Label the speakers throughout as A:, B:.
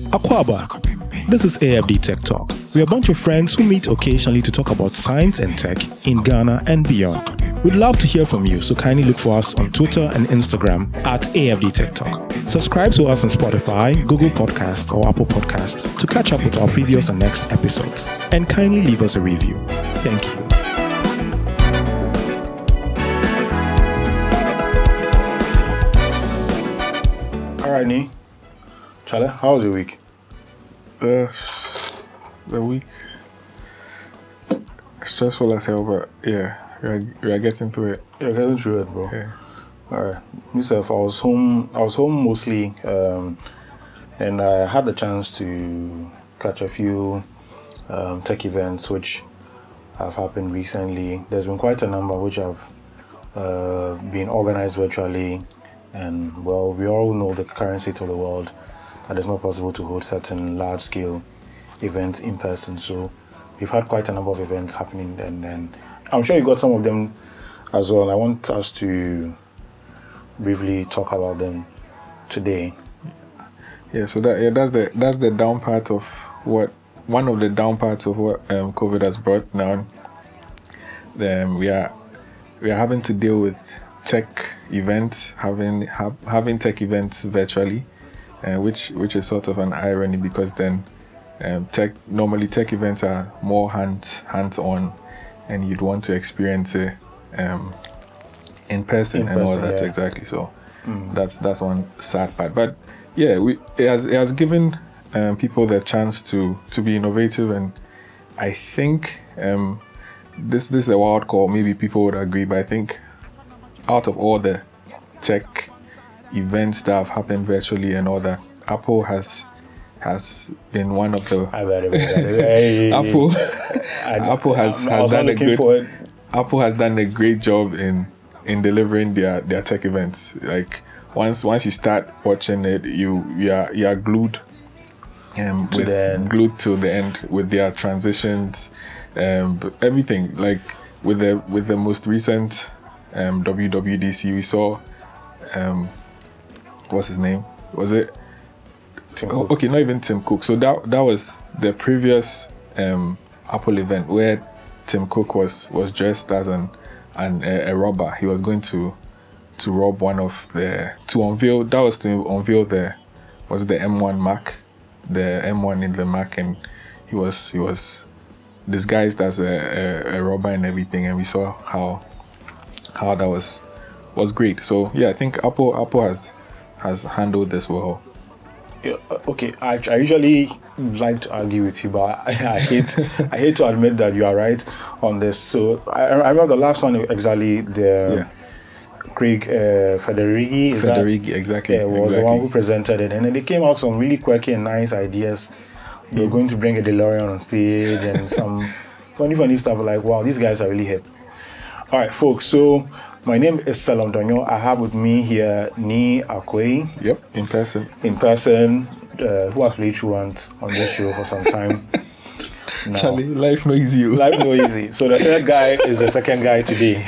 A: Akwaba, this is AFD Tech Talk. We're a bunch of friends who meet occasionally to talk about science and tech in Ghana and beyond. We'd love to hear from you, so kindly look for us on Twitter and Instagram at AFD Tech Talk. Subscribe to us on Spotify, Google Podcast, or Apple Podcast to catch up with our previous and next episodes. And kindly leave us a review. Thank you. All right, Nee. Charlie, how was your week?
B: The week stressful as hell, but yeah, we are getting through it.
A: You're getting through it, bro.
B: Yeah.
A: All right. Myself, I was home mostly, and I had the chance to catch a few tech events which have happened recently. There's been quite a number which have been organized virtually, and well, we all know the current state of the world, that it's not possible to hold certain large-scale events in person. So we've had quite a number of events happening, and I'm sure you got some of them as well. I want us to briefly talk about them today.
B: Yeah, so that's the down part of one of the down parts of what COVID has brought. Now, we are having to deal with tech events, having tech events virtually, which is sort of an irony, because then tech events are more hands-on, and you'd want to experience it in person and all that. Yeah. Exactly. So that's one sad part. But yeah, it has given people the chance to be innovative, and I think this is a wild call. Maybe people would agree, but I think out of all the tech events that have happened virtually and all that, Apple has been one of the Apple has done a great job in delivering their tech events. Like once you start watching it, you are glued glued to the end with their transitions, everything. Like with the most recent WWDC, we saw what's his name? Was it Tim Cook? Okay, not even Tim Cook. So that was the previous Apple event where Tim Cook was dressed as a robber. He was going to rob one of the to unveil the M1 Mac, the M1 in the Mac, and he was disguised as a robber and everything, and we saw how that was great. So yeah, I think Apple has handled this well.
A: Yeah, okay, I usually like to argue with you, but I hate to admit that you are right on this. So I remember the last one exactly, Craig Federighi, exactly. Was the one who presented it, and then they came out some really quirky and nice ideas. They were going to bring a DeLorean on stage and some funny stuff. Like, wow, these guys are really hip. All right, folks. So my name is Salom Donyo. I have with me here Nee Akwei.
B: Yep, in person.
A: Who has played truant on this show for some time. Now,
B: Charlie, life no easy.
A: Life no easy. So the third guy is the second guy today.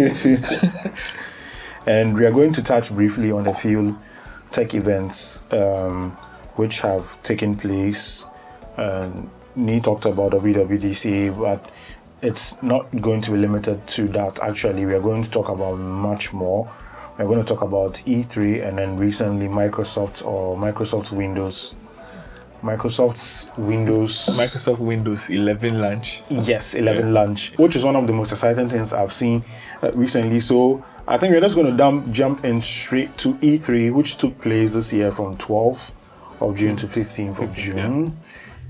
A: And we are going to touch briefly on a few tech events which have taken place. Nee talked about WWDC, but it's not going to be limited to that. Actually, we are going to talk about much more. We're going to talk about E3 and then recently Microsoft Windows
B: 11 launch.
A: Yes, 11 launch, which is one of the most exciting things I've seen recently. So I think we're just going to jump in straight to E3, which took place this year from 12th of June to 15th of June. Yeah.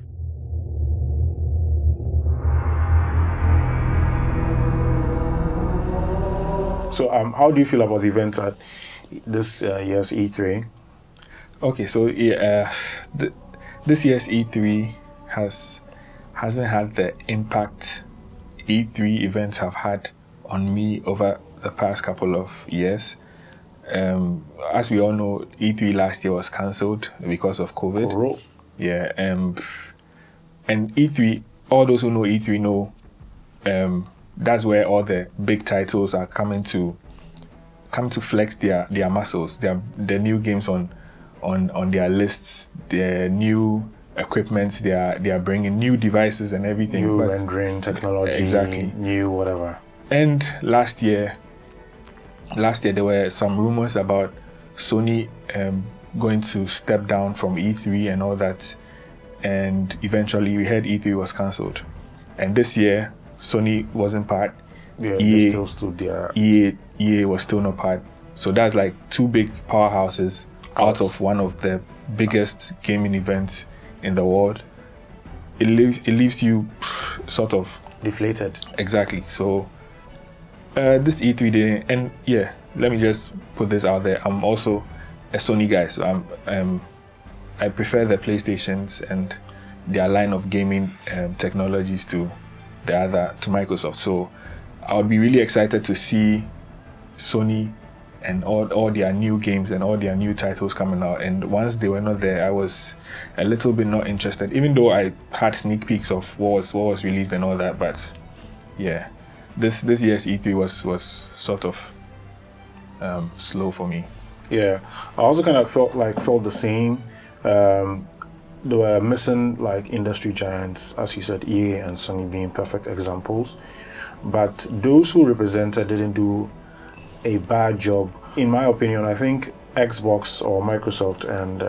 A: So how do you feel about the events at this year's E3?
B: Okay, so this year's E3 hasn't had the impact E3 events have had on me over the past couple of years. As we all know, E3 last year was cancelled because of COVID.
A: Correct.
B: Yeah, and E3, all those who know E3 know that's where all the big titles are come to flex their muscles, their new games on on their lists, their new equipment, they are bringing new devices and everything.
A: New rendering technology,
B: exactly,
A: new whatever.
B: And last year there were some rumors about Sony going to step down from E3 and all that, and eventually we heard E3 was cancelled. And this year Sony wasn't part.
A: Yeah, they still stood there.
B: EA was still not part. So that's like two big powerhouses out of one of the biggest gaming events in the world. It leaves you sort of
A: deflated.
B: Exactly. So this E3 day, and yeah, let me just put this out there. I'm also a Sony guy, so I prefer the PlayStations and their line of gaming technologies to Microsoft. So I would be really excited to see Sony and all their new games and all their new titles coming out. And once they were not there, I was a little bit not interested, even though I had sneak peeks of what was released and all that. But yeah, this year's E3 was sort of slow for me.
A: Yeah, I also kind of felt the same. They were missing like industry giants, as you said, EA and Sony being perfect examples. But those who represented didn't do a bad job. In my opinion, I think Xbox or Microsoft and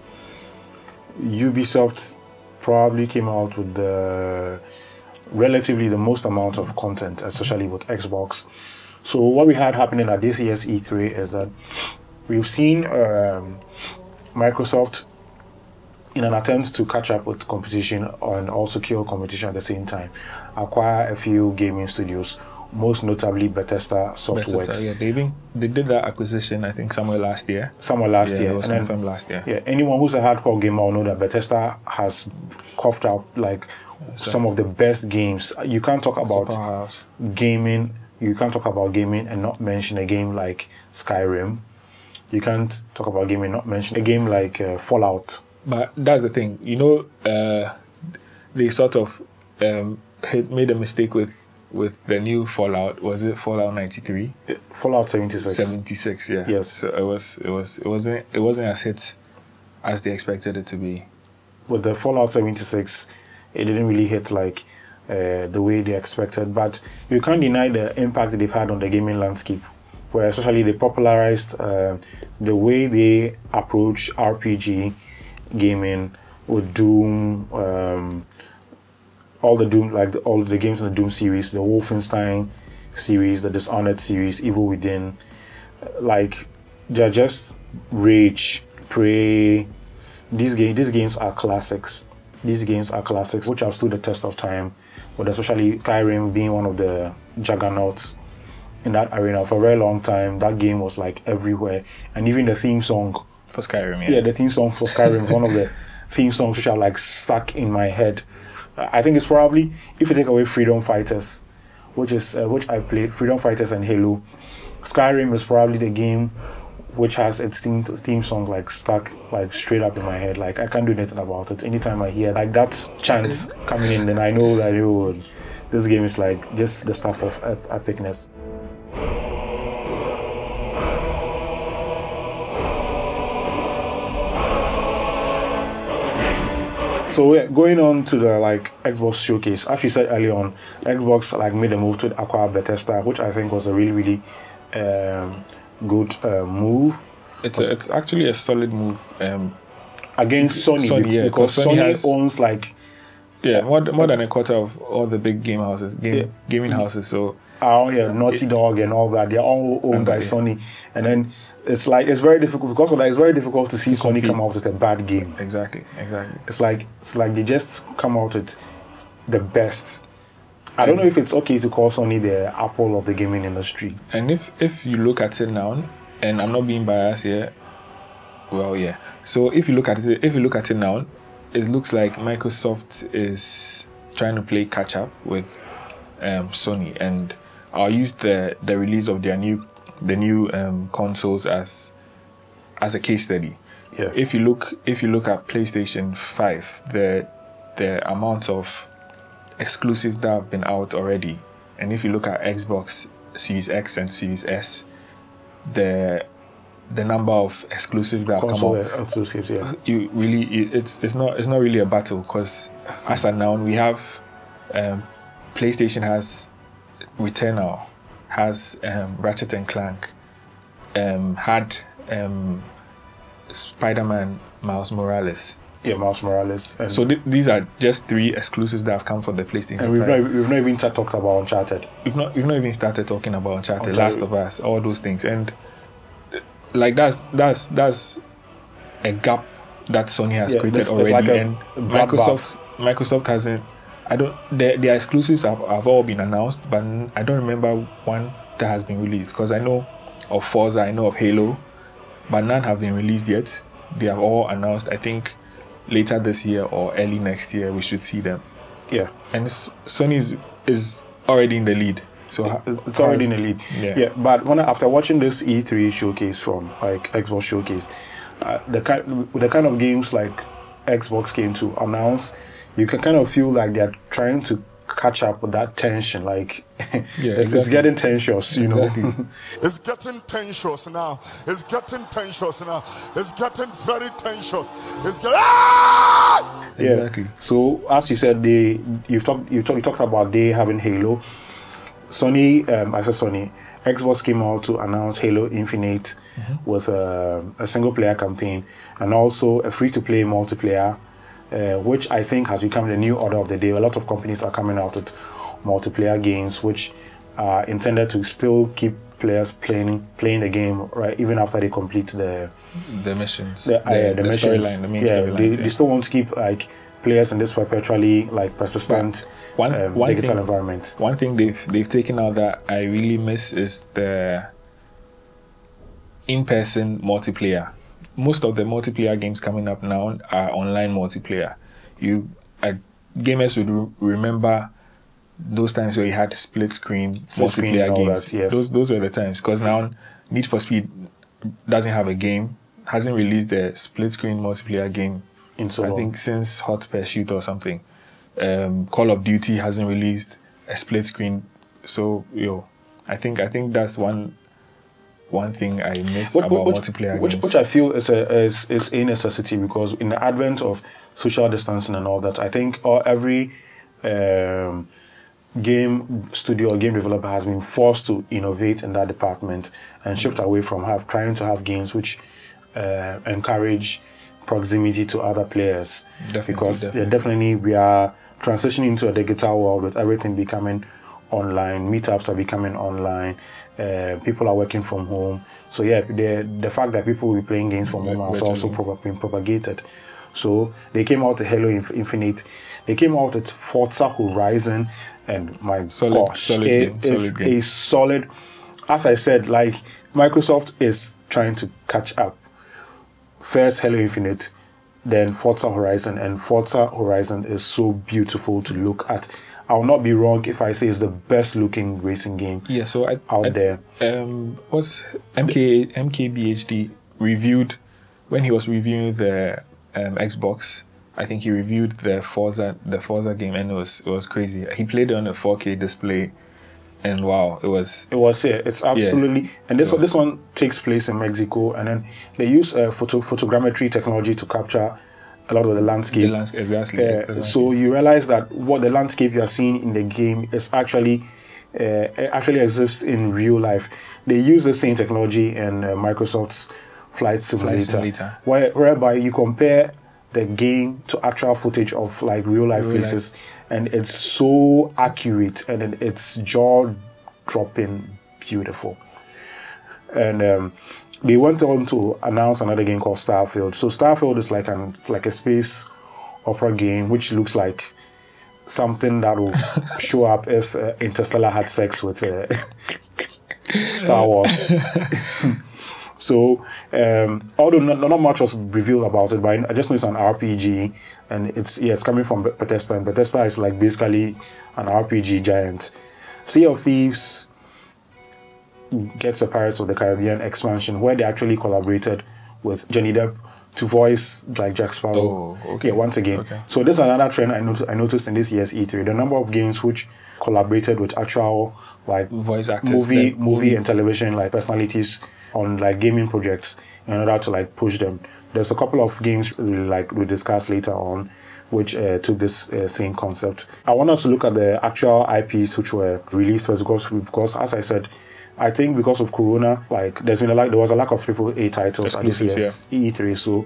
A: Ubisoft probably came out with relatively the most amount of content, especially with Xbox. So what we had happening at this year's E3 is that we've seen Microsoft, in an attempt to catch up with competition and also kill competition at the same time, acquire a few gaming studios, most notably Bethesda Softworks.
B: Yeah, they did that acquisition, I think, somewhere last year.
A: It
B: was confirmed last year.
A: Yeah, anyone who's a hardcore gamer will know that Bethesda has coughed out like some of the best games. You can't talk about gaming. You can't talk about gaming and not mention a game like Skyrim. You can't talk about gaming and not mention a game like Fallout.
B: But that's the thing, they sort of made a mistake with the new Fallout. Was it Fallout 93?
A: Fallout 76.
B: 76, yeah.
A: Yes.
B: So it wasn't as hit as they expected it to be.
A: With the Fallout 76, it didn't really hit like the way they expected. But you can't deny the impact they've had on the gaming landscape, where especially they popularized the way they approach RPG gaming with Doom, all the games in the Doom series, the Wolfenstein series, the Dishonored series, Evil Within, like they're just Rage, Prey. These games are classics. These games are classics which have stood the test of time, but especially Skyrim being one of the juggernauts in that arena for a very long time. That game was like everywhere, and even the theme song
B: for Skyrim,
A: yeah, the theme song for Skyrim is one of the theme songs which are like stuck in my head. I think it's probably, if you take away Freedom Fighters, which I played, Freedom Fighters and Halo, Skyrim is probably the game which has its theme song like stuck like straight up in my head. Like I can't do anything about it. Anytime I hear like that chant coming in, then I know that this game is like just the stuff of epicness. So we're going on to the like Xbox showcase. As you said earlier on, Xbox like made a move to acquire Bethesda, which I think was a really, really good move.
B: It's actually a solid move
A: against Sony, because Sony owns like
B: more than a quarter of all the big gaming houses. So
A: Naughty Dog and all that, they're all owned by Sony, and then it's very difficult because of that. It's very difficult to see Sony come out with a bad game.
B: Exactly.
A: It's like they just come out with the best. I don't know if it's okay to call Sony the Apple of the gaming industry.
B: And if you look at it now, and I'm not being biased here, well, yeah. So if you look at it now, it looks like Microsoft is trying to play catch up with Sony, and I'll use the release of the new consoles as a case study.
A: Yeah.
B: If you look at PlayStation 5, the amount of exclusives that have been out already, and if you look at Xbox Series X and Series S, the the number of exclusives that have
A: console
B: come out,
A: exclusives, yeah.
B: you really it's not really a battle, because as of now we have PlayStation has Returnal, has Ratchet and Clank, had Spider-Man Miles Morales.
A: Yeah, Miles Morales. And
B: So these are just 3 exclusives that have come for the PlayStation.
A: and we've
B: 5.
A: not even talked about Uncharted.
B: We've not even started talking about Uncharted, Last of Us, all those things, and like that's a gap that Sony has created
A: it's
B: already,
A: like a
B: and
A: bloodbath.
B: Microsoft hasn't. I don't. Their exclusives have all been announced, but I don't remember one that has been released, because I know of Forza, I know of Halo, but none have been released yet. They have all announced. I think later this year or early next year we should see them.
A: Yeah.
B: And Sony is already in the lead. So
A: It's already in the lead.
B: Yeah.
A: But after watching this E3 showcase from like Xbox showcase, the kind of games like Xbox came to announce, you can kind of feel like they're trying to catch up with that tension. Like it's getting tensious, you know.
C: It's getting tensious now. It's getting tensious now. It's getting very tensious. It's getting.
B: Exactly.
A: So as you said, you talked about they having Halo. Sony, Xbox came out to announce Halo Infinite with a single player campaign and also a free-to-play multiplayer, which I think has become the new order of the day. A lot of companies are coming out with multiplayer games which are intended to still keep players playing the game, right, even after they complete the
B: missions,
A: the missions.
B: Storyline, the main storyline.
A: They still want to keep like players in this perpetually like persistent digital environment.
B: One thing they've taken out that I really miss is the in-person multiplayer. Most of the multiplayer games coming up now are online multiplayer. Gamers would remember those times where you had split screen multiplayer games.
A: That, yes.
B: Those were the times, because now Need for Speed doesn't have a game, hasn't released the split screen multiplayer game
A: in so long.
B: I think since Hot Pursuit or something. Call of Duty hasn't released a split screen. So I think that's one thing I miss about multiplayer games.
A: Which I feel is a necessity, because in the advent of social distancing and all that, I think every game studio or game developer has been forced to innovate in that department and shift away from trying to have games which encourage proximity to other players. Definitely we are transitioning into a digital world with everything becoming online. Meetups are becoming online. People are working from home. So the fact that people will be playing games from home has also been propagated. So they came out with Halo Infinite. They came out with Forza Horizon, and my gosh, it is a solid. As I said, like Microsoft is trying to catch up. First Halo Infinite, then Forza Horizon, and Forza Horizon is so beautiful to look at. I will not be wrong if I say it's the best looking racing game out there.
B: What's MKBHD reviewed when he was reviewing the Xbox? I think he reviewed the Forza game, and it was crazy. He played it on a 4K display, and wow, it was
A: it's absolutely. And this one takes place in Mexico, and then they use photogrammetry technology to capture a lot of the landscape.
B: Exactly.
A: So you realize that what the landscape you are seeing in the game is actually exists in real life. They use the same technology in Microsoft's Flight Simulator. Whereby you compare the game to actual footage of like real life places, and it's so accurate, and it's jaw-dropping beautiful. And they went on to announce another game called Starfield. So Starfield is like a space opera game which looks like something that will show up if Interstellar had sex with Star Wars. So, although not much was revealed about it, but I just know it's an RPG, and it's coming from Bethesda, and Bethesda is like basically an RPG giant. Sea of Thieves gets a Pirates of the Caribbean expansion, where they actually collaborated with Johnny Depp to voice like Jack Sparrow.
B: Oh, okay.
A: Yeah, once again.
B: Okay.
A: So this is another trend I noticed in this year's E3. The number of games which collaborated with actual like
B: Voice actors,
A: movie and television like personalities on like gaming projects in order to like push them. There's a couple of games like we discuss later on which took this same concept. I want us to look at the actual IPs which were released first because as I said, I think because of Corona, like there was a lack of AAA titles at this year's E3. So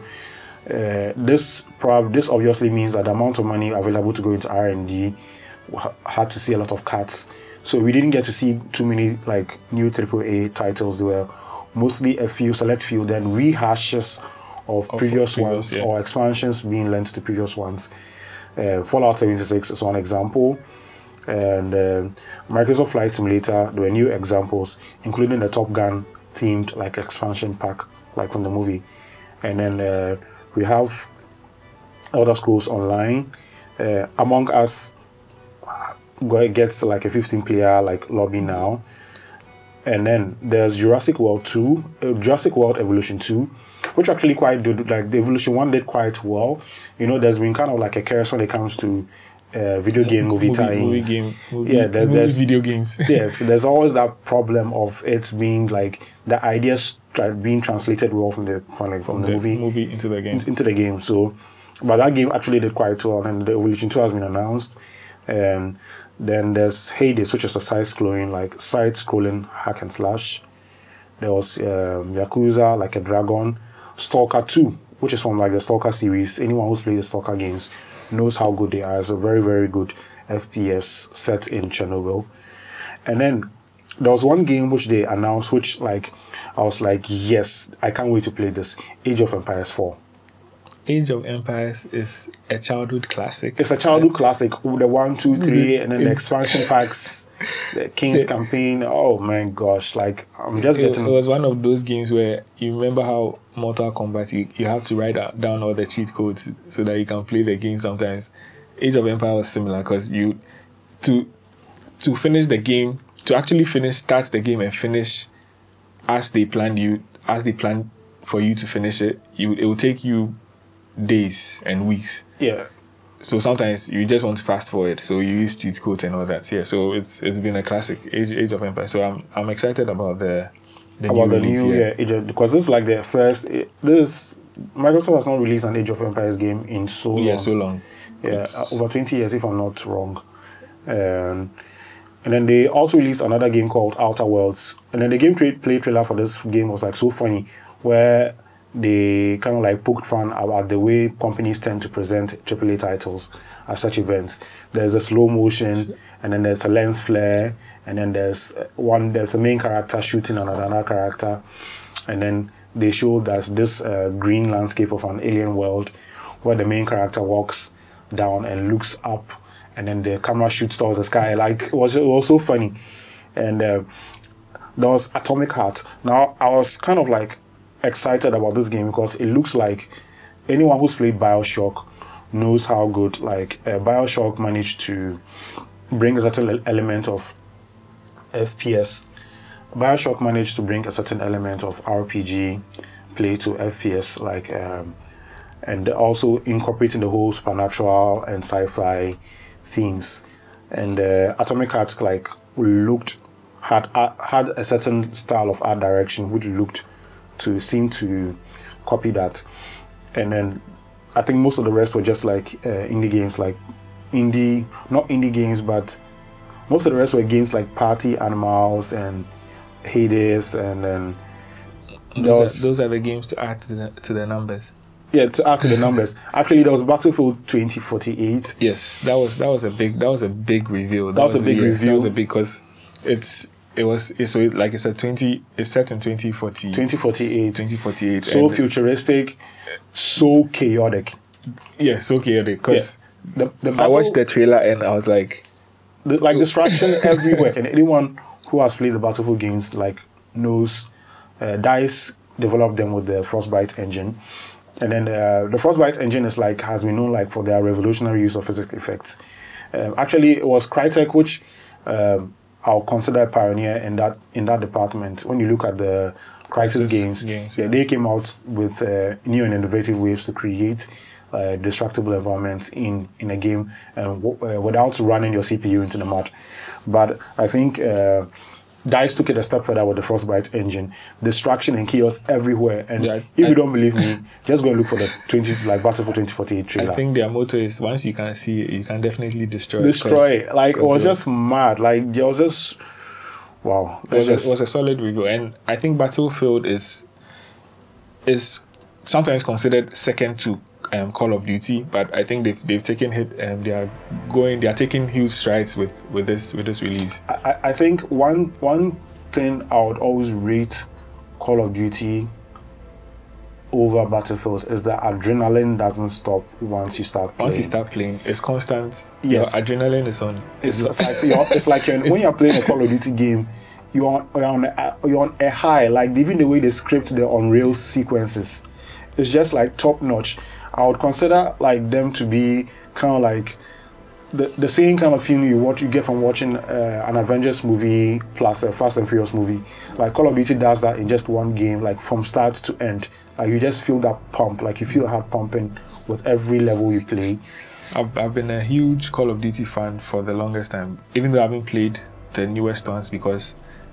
A: this obviously means that the amount of money available to go into R&D had to see a lot of cuts. So we didn't get to see too many like new AAA titles. There were mostly a select few, then rehashes of previous ones or expansions being lent to previous ones. Fallout 76 is one example. And Microsoft Flight Simulator, there were new examples, including the Top Gun themed like expansion pack, like from the movie. And then we have Elder Scrolls Online. Among Us gets like a 15-player like lobby now. And then there's Jurassic World Evolution 2, which actually quite did, like the Evolution 1 did quite well. You know, there's been kind of like a curse when it comes to video game movie tie-ins. There's
B: video games.
A: Yes, there's always that problem of it being like the ideas being translated well from the movie
B: into the game.
A: So, but that game actually did quite well, and the Evolution 2 has been announced. And then there's Hades, which is a side-scrolling hack and slash. There was Yakuza, like a dragon. Stalker 2, which is from like the Stalker series. Anyone who's played the Stalker games knows how good they are. It's a very, very good FPS set in Chernobyl. And then there was one game which they announced, which like I was like, yes, I can't wait to play this. Age of Empires 4.
B: Age of Empires is a childhood classic.
A: It's a childhood classic. The 1, 2, 3, and then the expansion packs, the King's Campaign. Oh my gosh! Like I'm just getting.
B: It was one of those games where you remember how Mortal Kombat you have to write down all the cheat codes so that you can play the game. Sometimes Age of Empires was similar because you to finish the game, to actually start the game and finish as they planned for you to finish it. It will take you days and weeks.
A: Yeah.
B: So sometimes you just want to fast forward, so you use cheat codes and all that. Yeah. So it's been a classic, Age of Empires. So I'm excited about the new
A: Age of, because this is like the first. Microsoft has not released an Age of Empires game in so long.
B: Yeah, so long.
A: Yeah, over 20 years if I'm not wrong. And then they also released another game called Outer Worlds. And then the gameplay trailer for this game was like so funny, where they kind of like poked fun about the way companies tend to present AAA titles at such events. There's a slow motion, and then there's a lens flare, and then there's a main character shooting another character, and then they show that this green landscape of an alien world where the main character walks down and looks up, and then the camera shoots towards the sky. Like it was so funny. And there was Atomic Heart. Now I was kind of like excited about this game because it looks like anyone who's played BioShock knows how good like BioShock managed to bring a certain element of FPS. BioShock managed to bring a certain element of RPG play to FPS, like and also incorporating the whole supernatural and sci-fi themes. And Atomic Heart like had a certain style of art direction which seemed to copy that. And then I think most of the rest were just like indie games, like not indie games, but most of the rest were games like Party Animals and Hades, and then
B: those are the games to add to the numbers.
A: Yeah, to add to the numbers. Actually, there was Battlefield 2048.
B: Yes, that was a big reveal.
A: That was a big reveal.
B: That was a big because it's set in 2040.
A: 2048. So futuristic, so chaotic.
B: Yeah, so chaotic. Because
A: the
B: I watched the trailer and I was like,
A: distraction everywhere. And anyone who has played the Battlefield games like knows, DICE developed them with the Frostbite engine. And then the Frostbite engine has been known like for their revolutionary use of physics effects. Actually, it was Crytek which I'll consider a pioneer in that department. When you look at the Crisis Games.
B: Yeah.
A: They came out with new and innovative ways to create destructible environments in a game without running your CPU into the mud. But I think DICE took it a step further with the Frostbite engine. Destruction and chaos everywhere. And if you don't believe me, just go and look for the Battlefield 2048 trailer.
B: I think their motto is, once you can see it, you can definitely destroy it.
A: It was just mad. Like, there was just... Wow.
B: It was a solid review. And I think Battlefield is sometimes considered second to Call of Duty, but I think they've taken hit and they are taking huge strides with this release.
A: I think one thing I would always rate Call of Duty over Battlefield is that adrenaline doesn't stop once you start playing.
B: Once you start playing, it's constant.
A: Yes.
B: Your adrenaline is on.
A: It's like when you're playing a Call of Duty game, you're on a high. Like, even the way they script the on-rail sequences, it's just like top notch. I would consider like them to be kind of like the same kind of feeling you get from watching an Avengers movie plus a Fast and Furious movie. Like, Call of Duty does that in just one game, like from start to end. Like, you just feel that pump, like you feel your heart pumping with every level you play.
B: I've been a huge Call of Duty fan for the longest time, even though I haven't played the newest ones, because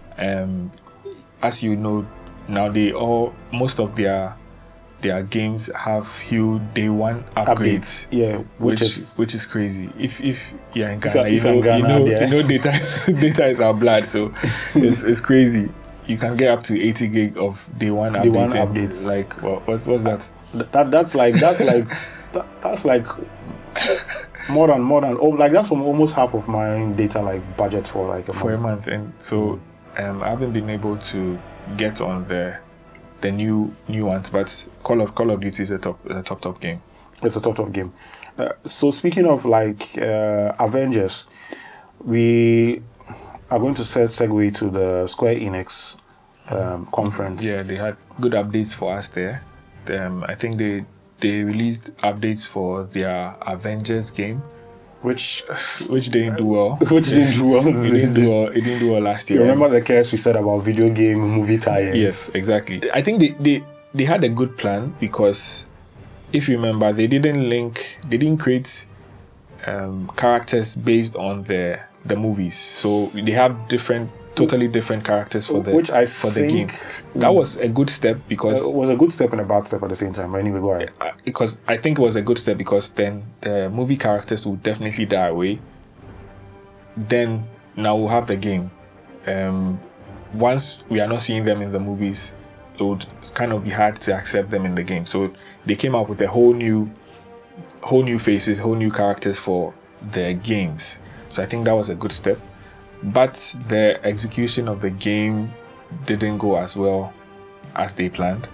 B: as you know now, most of their games have huge day one upgrades.
A: Yeah,
B: which is crazy. If you're in Ghana, you know data is our blood, so it's crazy. You can get up to 80 gig of day one updates. Like, what's that?
A: That's like more than like that's almost half of my data like budget for like
B: a month. And so I haven't been able to get on the new ones, but Call of Duty is a top game.
A: It's a top game. So speaking of like Avengers, we are going to segue to the Square Enix conference.
B: Yeah, they had good updates for us there. I think they released updates for their Avengers game, which didn't do well. It didn't do well last year.
A: You remember the case we said about video game movie tie-ins?
B: Yes, exactly. I think they had a good plan, because if you remember, they didn't create characters based on the movies. So they have totally different characters for the game. That was a good step, because
A: it was a good step and a bad step at the same time. Anyway, go ahead.
B: Because I think it was a good step, because then the movie characters will definitely die away. Then now we'll have the game. Once we are not seeing them in the movies, it would kind of be hard to accept them in the game. So they came up with a whole new faces, whole new characters for the games. So I think that was a good step. But the execution of the game didn't go as well as they planned.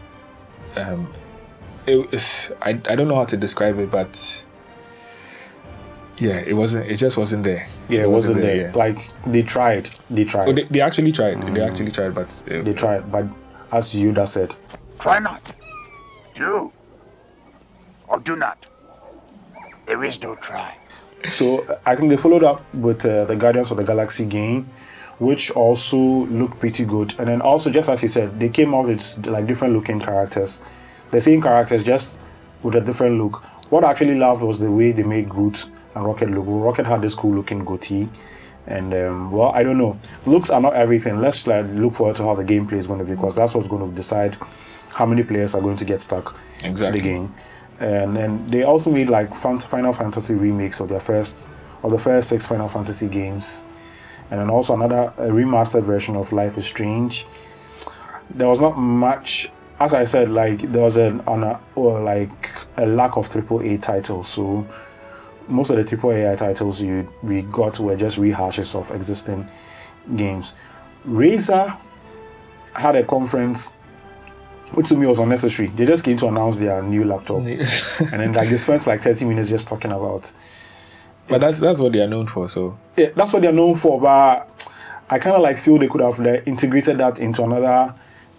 B: I don't know how to describe it, but yeah, it just wasn't there.
A: Yeah, it wasn't there. Yeah. Like, they tried.
B: Oh, they actually tried. They actually tried, but
A: they tried. But as Yoda said,
D: try not. Do or do not. There is no try.
A: So I think they followed up with the Guardians of the Galaxy game, which also looked pretty good. And then also, just as you said, they came out with like different looking characters. The same characters, just with a different look. What I actually loved was the way they made Groot and Rocket look. Rocket had this cool looking goatee. And well, I don't know. Looks are not everything. Let's look forward to how the gameplay is going to be, because that's what's going to decide how many players are going to get stuck to the game. And then they also made like Final Fantasy remakes of the first 6 Final Fantasy games, and then also another remastered version of Life is Strange. There was not much, as I said, like there was a lack of AAA titles. So most of the AAA titles we got were just rehashes of existing games. Razer had a conference, which to me was unnecessary. They just came to announce their new laptop, and then like they spent like 30 minutes just talking about.
B: But that's what they are known for. So
A: yeah, that's what they are known for. But I kind of like feel they could have integrated that into another.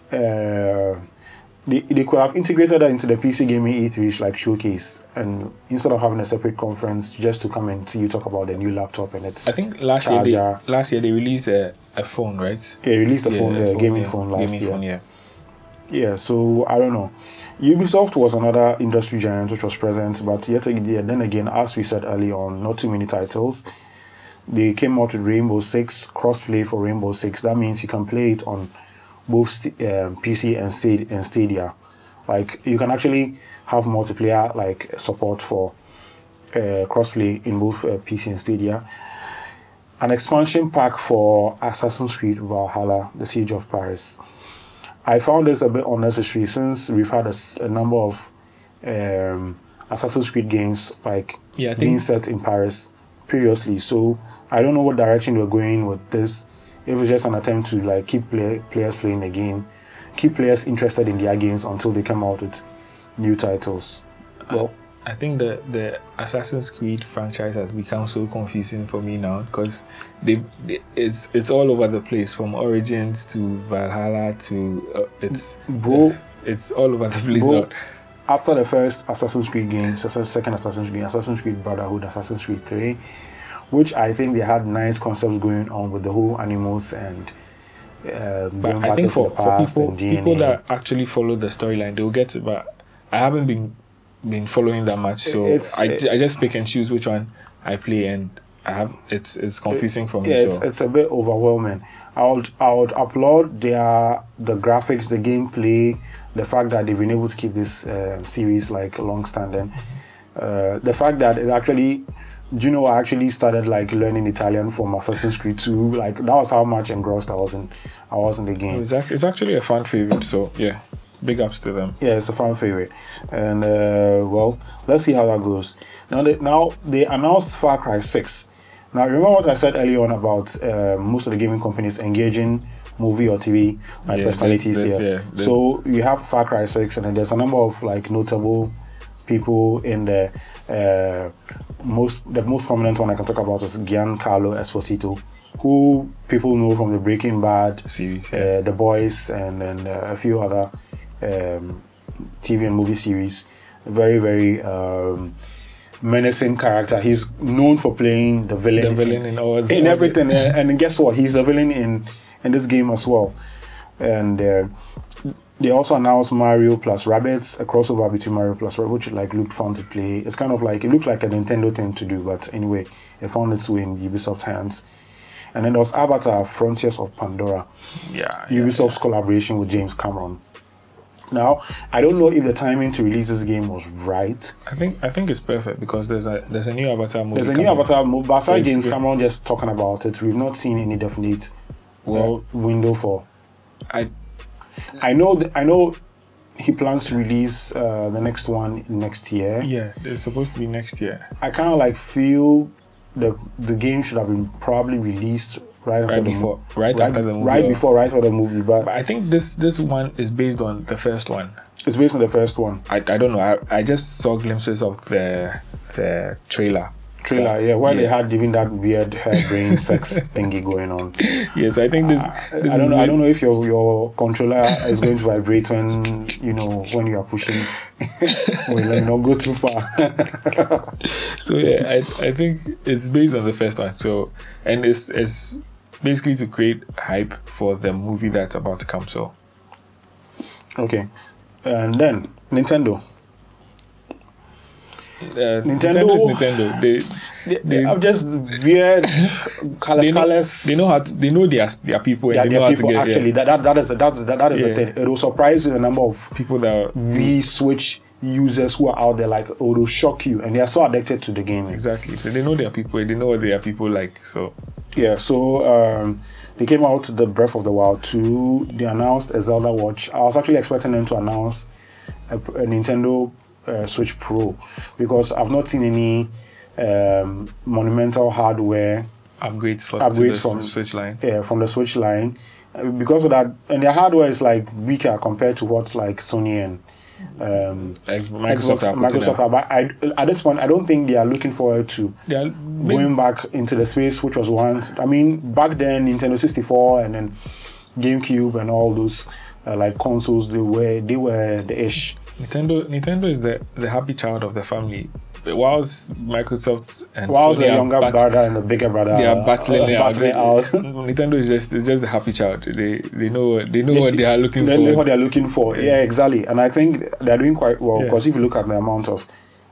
A: They could have integrated that into the PC Gaming E3 like showcase, and instead of having a separate conference just to come and see you talk about the new laptop and its.
B: I think last year they released a phone, right?
A: Yeah, released a phone, gaming phone last year.
B: Phone, yeah.
A: Yeah, so I don't know. Ubisoft was another industry giant which was present, but yet again, then again, as we said early on, not too many titles. They came out with Rainbow Six, crossplay for Rainbow Six. That means you can play it on both PC and Stadia. Like, you can actually have multiplayer like support for crossplay in both PC and Stadia. An expansion pack for Assassin's Creed Valhalla, The Siege of Paris. I found this a bit unnecessary since we've had a number of Assassin's Creed games like being set in Paris previously. So I don't know what direction we're going with this. It was just an attempt to like keep players playing the game, keep players interested in their games until they come out with new titles. Well,
B: I think the Assassin's Creed franchise has become so confusing for me now because it's all over the place, from Origins to Valhalla to it's all over the place now.
A: After the first Assassin's Creed game, second Assassin's Creed Brotherhood, Assassin's Creed 3, which I think they had nice concepts going on with the whole animals and
B: but I think for people that actually follow the storyline, they'll get it. But I haven't been following that much, so I just pick and choose which one I play, and it's confusing for me.
A: Yeah, it's a bit overwhelming. I would applaud the graphics, the gameplay, the fact that they've been able to keep this series like long standing. The fact that it actually, I actually started like learning Italian from Assassin's Creed 2. Like, that was how much engrossed I was in the game.
B: It's actually a fan favorite, so yeah. Big ups to them.
A: Yeah, it's a fan favorite. And, well, let's see how that goes. Now they announced Far Cry 6. Now, remember what I said earlier on about most of the gaming companies engaging movie or TV personalities here. So you have Far Cry 6, and then there's a number of like notable people in the most prominent one I can talk about is Giancarlo Esposito, who people know from the Breaking Bad
B: series,
A: The Boys, and then a few other TV and movie series. Very, very menacing character. He's known for playing the villain in everything. And guess what? He's the villain in this game as well. And they also announced Mario plus Rabbids, a crossover between Mario plus Rabbids, which like looked fun to play. It's kind of like, it looked like a Nintendo thing to do, but anyway, it found its way in Ubisoft's hands. And then there was Avatar: Frontiers of Pandora. Ubisoft's collaboration with James Cameron. Now, I don't know if the timing to release this game was right.
B: I think it's perfect because there's a new Avatar movie.
A: There's a new Avatar movie, but aside James Cameron just talking about it, we've not seen any definite window for. I know he plans to release the next one next year.
B: Yeah, it's supposed to be next year.
A: I kind of like feel the game should have been probably released right after the movie. But
B: I think this one is based on the first one.
A: It's based on the first one.
B: I don't know. I just saw glimpses of the trailer.
A: Where they had even that weird hair-brain sex thingy going on.
B: Yes, I think this.
A: I don't know if your controller is going to vibrate when you are pushing. Well, let me not go too far.
B: So yeah, I think it's based on the first one. So, and it's basically to create hype for the movie that's about to come. So,
A: okay, and then Nintendo.
B: Nintendo is Nintendo.
A: They have just weird colors.
B: They know their people. And they know
A: people.
B: How to get,
A: actually, that is the thing. It will surprise you the number of
B: people that
A: Wii Switch users who are out there. Like, it will shock you, and they are so addicted to the game.
B: Exactly. So they know their people. They know what their people like. So
A: yeah. So they came out the Breath of the Wild 2. They announced a Zelda Watch. I was actually expecting them to announce a Nintendo Switch Pro, because I've not seen any monumental hardware
B: upgrades from the Switch line.
A: Yeah, from the Switch line, because of that, and their hardware is like weaker compared to what like Sony and Microsoft are. But at this point, I don't think they are looking forward to going back into the space which was once. I mean, back then, Nintendo 64 and then GameCube and all those like consoles, they were the ish.
B: Nintendo is the happy child of the family. whilst Microsoft and
A: Whilst
B: Sony
A: the
B: are
A: younger brother and the bigger brother
B: they are battling it out.
A: out.
B: Nintendo is just the happy child. They know what they are looking
A: They
B: for.
A: know what they are looking for. Yeah, exactly. And I think they're doing quite well because if you look at the amount of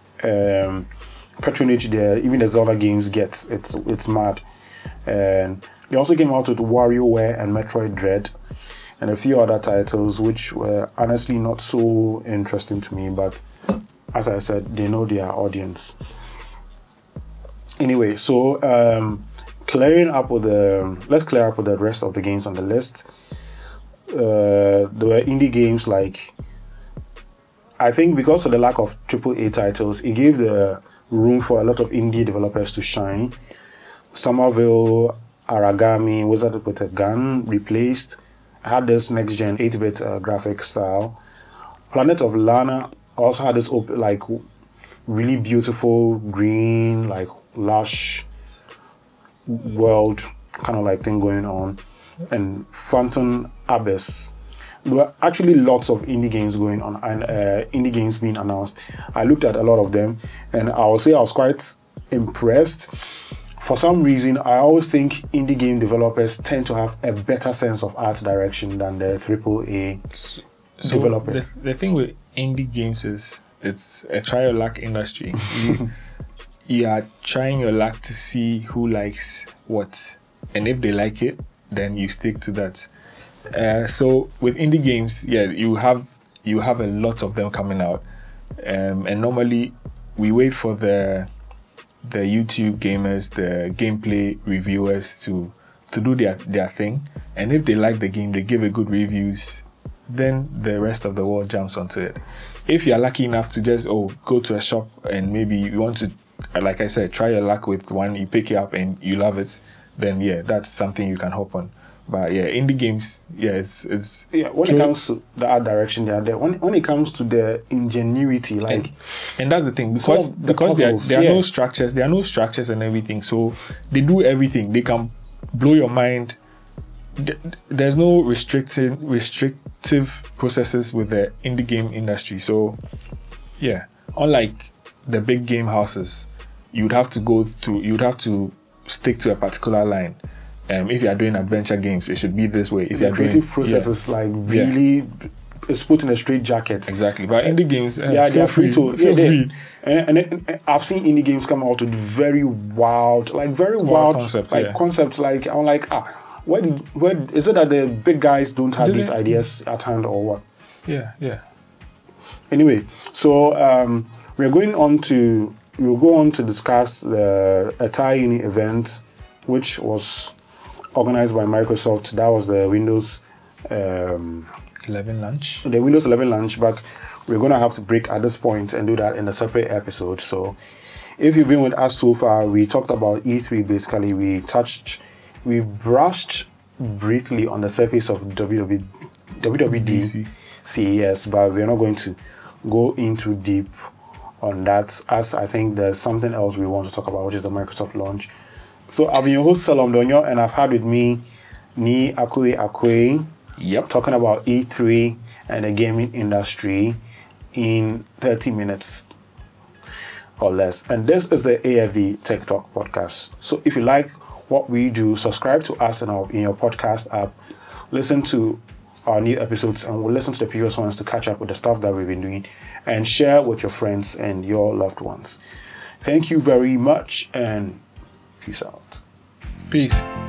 A: patronage even the Zelda games gets, it's mad. And they also came out with WarioWare and Metroid Dread and a few other titles which were honestly not so interesting to me, but as I said, they know their audience. Anyway, so let's clear up with the rest of the games on the list. There were indie games like, I think because of the lack of AAA titles, it gave the room for a lot of indie developers to shine. Somerville, Aragami, Wizard with a Gun replaced, had this next-gen 8-bit graphic style. Planet of Lana also had this like really beautiful green, like lush world kind of like thing going on. And Phantom Abyss. There were actually lots of indie games going on and indie games being announced. I looked at a lot of them and I will say I was quite impressed. For some reason, I always think indie game developers tend to have a better sense of art direction than the AAA developers.
B: The thing with indie games is it's a try your luck industry. You are trying your luck to see who likes what, and if they like it, then you stick to that. So with indie games, you have a lot of them coming out, and normally we wait for the YouTube gamers, the gameplay reviewers to do their thing, and if they like the game, they give it good reviews, then the rest of the world jumps onto it. If you're lucky enough to just go to a shop and maybe you want to, like I said, try your luck with one, you pick it up and you love it, then that's something you can hop on. But indie games, it's
A: when it comes to the art direction, they are there. When it comes to the ingenuity, like,
B: and that's the thing, because there are no structures, and everything, so they do everything. They can blow your mind. There's no restrictive processes with the indie game industry. So unlike the big game houses, you'd have to stick to a particular line. If you are doing adventure games, it should be this way. If
A: the creative process is like really, it's put in a straight jacket.
B: Exactly. But indie games,
A: they are free to. Free. And I've seen indie games come out with very wild concepts. Concepts. Like I'm like, where is it that the big guys don't have these ideas at hand or what?
B: Yeah.
A: Anyway, so we'll go on to discuss the Atari Uni event, which was organized by Microsoft. That was the Windows
B: 11 launch.
A: The Windows 11 launch, but we're going to have to break at this point and do that in a separate episode. So if you've been with us so far, we talked about E3 basically. We brushed briefly on the surface of WWDC CES, but we're not going to go into deep on that, as I think there's something else we want to talk about, which is the Microsoft launch. So I've been your host, Salom Donyo, and I've had with me Ni Akwe.
B: Yep.
A: Talking about E3 and the gaming industry in 30 minutes or less. And this is the AFD Tech Talk podcast. So if you like what we do, subscribe to us in your podcast app. Listen to our new episodes and we'll listen to the previous ones to catch up with the stuff that we've been doing and share with your friends and your loved ones. Thank you very much and peace out.
B: Peace.